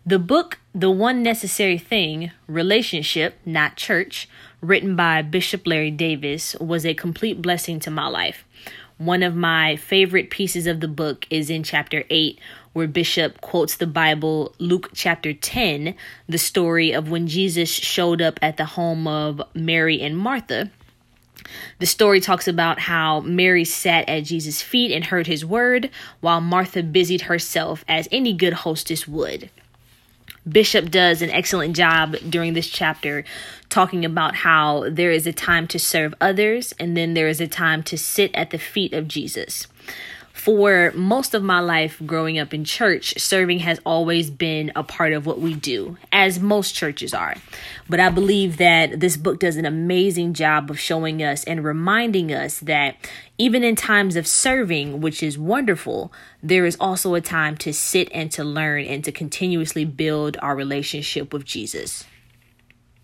The book, The One Necessary Thing, Relationship, Not Church, written by Bishop Larry Davis, was a complete blessing to my life. One of my favorite pieces of the book is in chapter 8, where Bishop quotes the Bible, Luke chapter 10, the story of when Jesus showed up at the home of Mary and Martha. The story talks about how Mary sat at Jesus' feet and heard his word, while Martha busied herself as any good hostess would. Bishop does an excellent job during this chapter talking about how there is a time to serve others and then there is a time to sit at the feet of Jesus. For most of my life growing up in church, serving has always been a part of what we do, as most churches are. But I believe that this book does an amazing job of showing us and reminding us that even in times of serving, which is wonderful, there is also a time to sit and to learn and to continuously build our relationship with Jesus.